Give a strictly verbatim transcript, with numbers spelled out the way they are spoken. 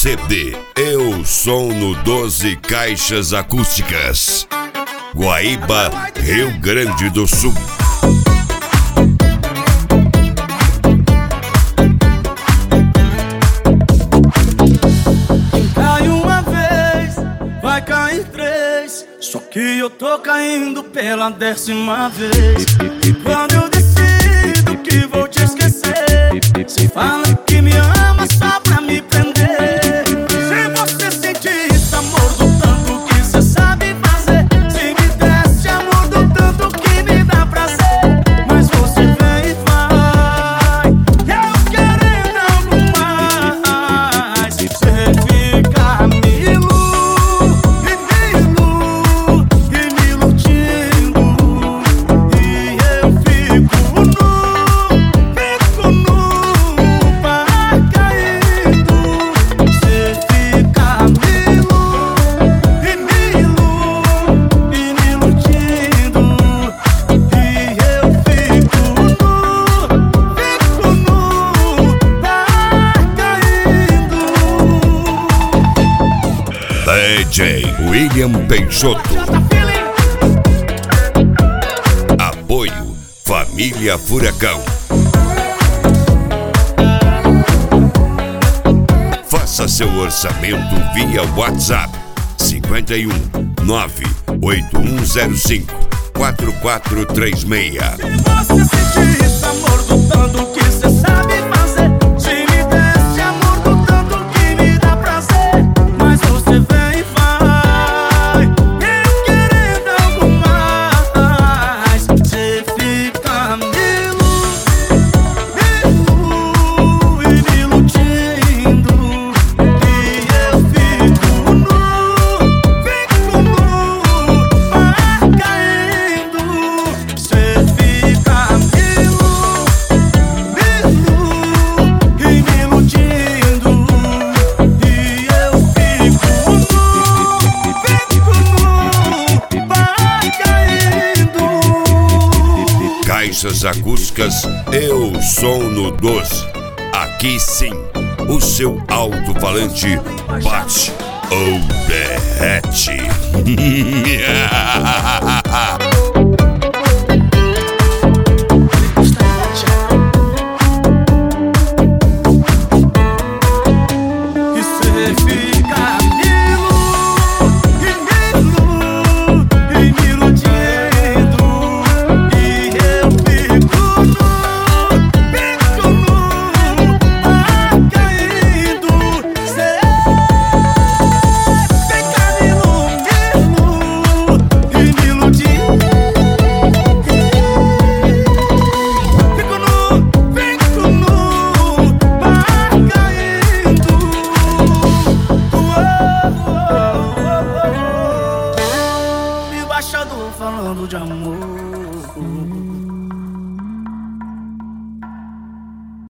C D Eu Som no doze Caixas Acústicas, Guaíba, Rio Grande do Sul. Quem cai uma vez, vai cair três. Só que eu tô caindo pela décima vez. Quando eu decido que vou te esquecer, você fala que me ama só pra me prender. Se você sentir esse amor do tanto que você sabe fazer, se me desse amor do tanto que me dá prazer, mas você vem e vai, eu querendo algo mais. Você fica me iludindo e me iludindo, e eu fico nu, fico nu, vai caindo. Você fica me iludindo e me iludindo, e me iludindo, e eu fico nu, fico nu, vai caindo. D J William Peixoto. Apoio Família Furacão. Faça seu orçamento via WhatsApp cinquenta e um, nove oito um zero cinco, quatro quatro três seis. Se você sentir esse amor do tanto que você sabe fazer, se me desse amor do tanto que me dá prazer, mas você vem e vai, eu querendo algo mais. Você fica me iludindo e me iludindo, e eu fico nu, fico nu, vai caindo. Você fica me iludindo e me iludindo, e eu fico nu, fico nu, vai caindo. Caixas Acústicas Eu Som no doze. Aqui sim, o seu alto-falante bate ou derrete. E cê fica me iludindo e me iludindo, e eu fico nu, fico nu, vai caindo. Cê fica me iludindo e me iludindo, fico nu, fico nu, vai caindo. Embaixador falando de amor.